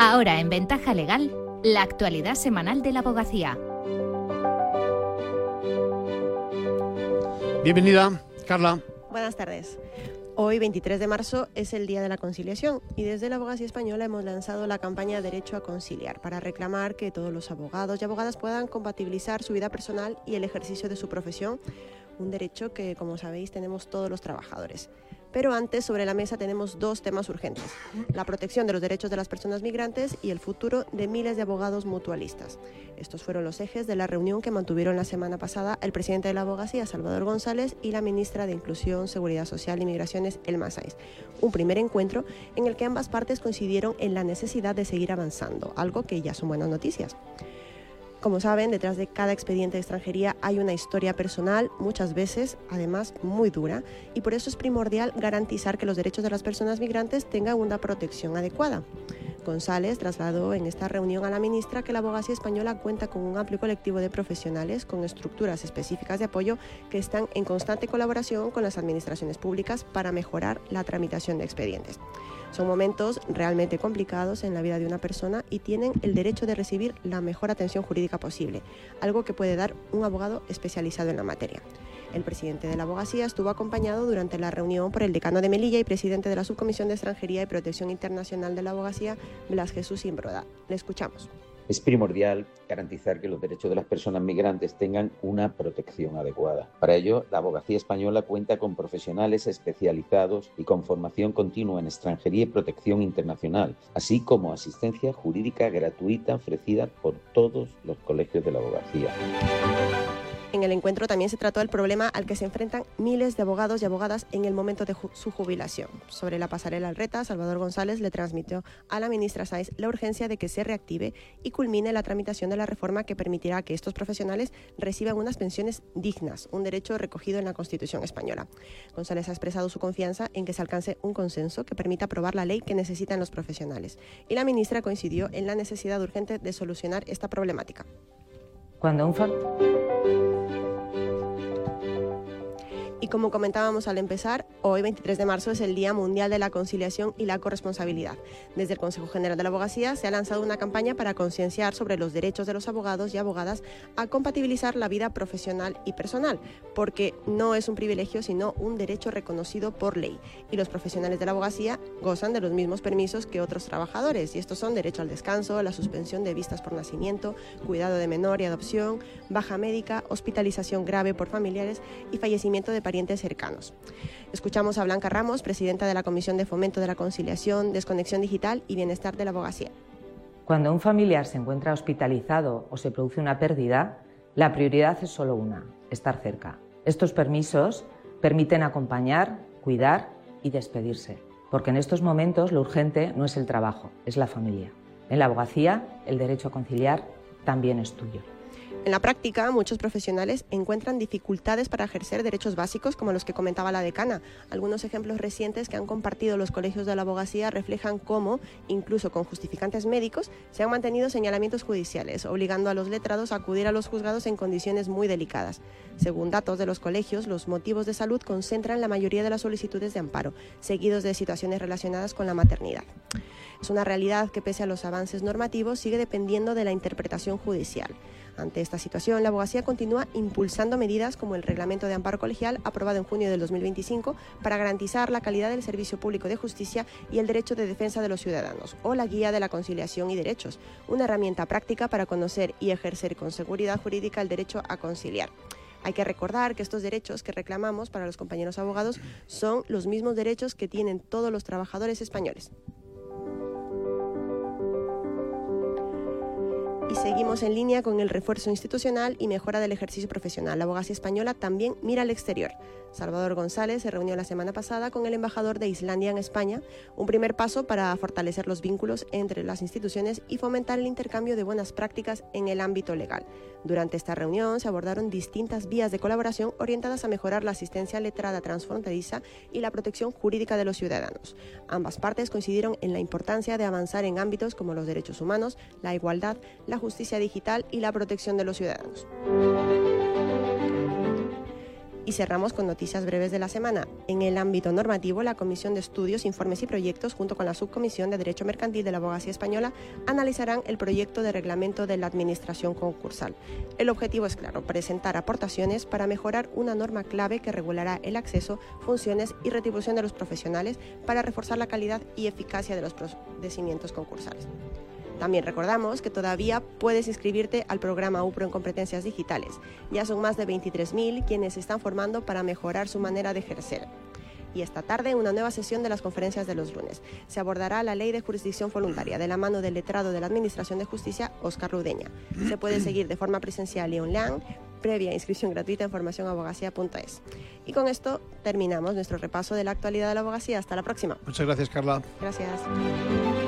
Ahora en Ventaja Legal, la actualidad semanal de la abogacía. Bienvenida, Carla. Buenas tardes. Hoy, 23 de marzo, es el Día de la Conciliación y desde la Abogacía Española hemos lanzado la campaña Derecho a Conciliar para reclamar que todos los abogados y abogadas puedan compatibilizar su vida personal y el ejercicio de su profesión, un derecho que, como sabéis, tenemos todos los trabajadores. Pero antes, sobre la mesa tenemos dos temas urgentes: la protección de los derechos de las personas migrantes y el futuro de miles de abogados mutualistas. Estos fueron los ejes de la reunión que mantuvieron la semana pasada el presidente de la Abogacía, Salvador González, y la ministra de Inclusión, Seguridad Social y Migraciones, Elma Sáenz. Un primer encuentro en el que ambas partes coincidieron en la necesidad de seguir avanzando, algo que ya son buenas noticias. Como saben, detrás de cada expediente de extranjería hay una historia personal, muchas veces, además, muy dura, y por eso es primordial garantizar que los derechos de las personas migrantes tengan una protección adecuada. González trasladó en esta reunión a la ministra que la Abogacía Española cuenta con un amplio colectivo de profesionales con estructuras específicas de apoyo que están en constante colaboración con las administraciones públicas para mejorar la tramitación de expedientes. Son momentos realmente complicados en la vida de una persona y tienen el derecho de recibir la mejor atención jurídica posible, algo que puede dar un abogado especializado en la materia. El presidente de la Abogacía estuvo acompañado durante la reunión por el decano de Melilla y presidente de la Subcomisión de Extranjería y Protección Internacional de la Abogacía, Blas Jesús Imbroda. Le escuchamos. Es primordial garantizar que los derechos de las personas migrantes tengan una protección adecuada. Para ello, la Abogacía Española cuenta con profesionales especializados y con formación continua en extranjería y protección internacional, así como asistencia jurídica gratuita ofrecida por todos los colegios de la abogacía. En el encuentro también se trató el problema al que se enfrentan miles de abogados y abogadas en el momento de su jubilación. Sobre la pasarela al RETA, Salvador González le transmitió a la ministra Sáenz la urgencia de que se reactive y culmine la tramitación de la reforma que permitirá que estos profesionales reciban unas pensiones dignas, un derecho recogido en la Constitución española. González ha expresado su confianza en que se alcance un consenso que permita aprobar la ley que necesitan los profesionales. Y la ministra coincidió en la necesidad urgente de solucionar esta problemática. Y como comentábamos al empezar, hoy 23 de marzo es el Día Mundial de la Conciliación y la Corresponsabilidad. Desde el Consejo General de la Abogacía se ha lanzado una campaña para concienciar sobre los derechos de los abogados y abogadas a compatibilizar la vida profesional y personal, porque no es un privilegio sino un derecho reconocido por ley. Y los profesionales de la abogacía gozan de los mismos permisos que otros trabajadores, y estos son derecho al descanso, la suspensión de vistas por nacimiento, cuidado de menor y adopción, baja médica, hospitalización grave por familiares y fallecimiento de parientes cercanos. Escuchamos a Blanca Ramos, presidenta de la Comisión de Fomento de la Conciliación, Desconexión Digital y Bienestar de la Abogacía. Cuando un familiar se encuentra hospitalizado o se produce una pérdida, la prioridad es solo una: estar cerca. Estos permisos permiten acompañar, cuidar y despedirse, porque en estos momentos lo urgente no es el trabajo, es la familia. En la abogacía, el derecho a conciliar también es tuyo. En la práctica, muchos profesionales encuentran dificultades para ejercer derechos básicos como los que comentaba la decana. Algunos ejemplos recientes que han compartido los colegios de la abogacía reflejan cómo, incluso con justificantes médicos, se han mantenido señalamientos judiciales, obligando a los letrados a acudir a los juzgados en condiciones muy delicadas. Según datos de los colegios, los motivos de salud concentran la mayoría de las solicitudes de amparo, seguidos de situaciones relacionadas con la maternidad. Es una realidad que, pese a los avances normativos, sigue dependiendo de la interpretación judicial. Ante esta situación, la abogacía continúa impulsando medidas como el Reglamento de Amparo Colegial, aprobado en junio del 2025, para garantizar la calidad del servicio público de justicia y el derecho de defensa de los ciudadanos, o la Guía de la Conciliación y Derechos, una herramienta práctica para conocer y ejercer con seguridad jurídica el derecho a conciliar. Hay que recordar que estos derechos que reclamamos para los compañeros abogados son los mismos derechos que tienen todos los trabajadores españoles. Y seguimos en línea con el refuerzo institucional y mejora del ejercicio profesional. La Abogacía Española también mira al exterior. Salvador González se reunió la semana pasada con el embajador de Islandia en España, un primer paso para fortalecer los vínculos entre las instituciones y fomentar el intercambio de buenas prácticas en el ámbito legal. Durante esta reunión se abordaron distintas vías de colaboración orientadas a mejorar la asistencia letrada transfronteriza y la protección jurídica de los ciudadanos. Ambas partes coincidieron en la importancia de avanzar en ámbitos como los derechos humanos, la igualdad, la justicia digital y la protección de los ciudadanos. Y cerramos con noticias breves de la semana. En el ámbito normativo, la Comisión de Estudios, Informes y Proyectos, junto con la Subcomisión de Derecho Mercantil de la Abogacía Española, analizarán el proyecto de reglamento de la Administración concursal. El objetivo es claro, presentar aportaciones para mejorar una norma clave que regulará el acceso, funciones y retribución de los profesionales para reforzar la calidad y eficacia de los procedimientos concursales. También recordamos que todavía puedes inscribirte al programa UPRO en competencias digitales. Ya son más de 23.000 quienes se están formando para mejorar su manera de ejercer. Y esta tarde una nueva sesión de las conferencias de los lunes. Se abordará la Ley de Jurisdicción Voluntaria de la mano del letrado de la Administración de Justicia, Óscar Ludeña. Se puede seguir de forma presencial y online, previa inscripción gratuita en formacionabogacía.es. Y con esto terminamos nuestro repaso de la actualidad de la abogacía. Hasta la próxima. Muchas gracias, Carla. Gracias.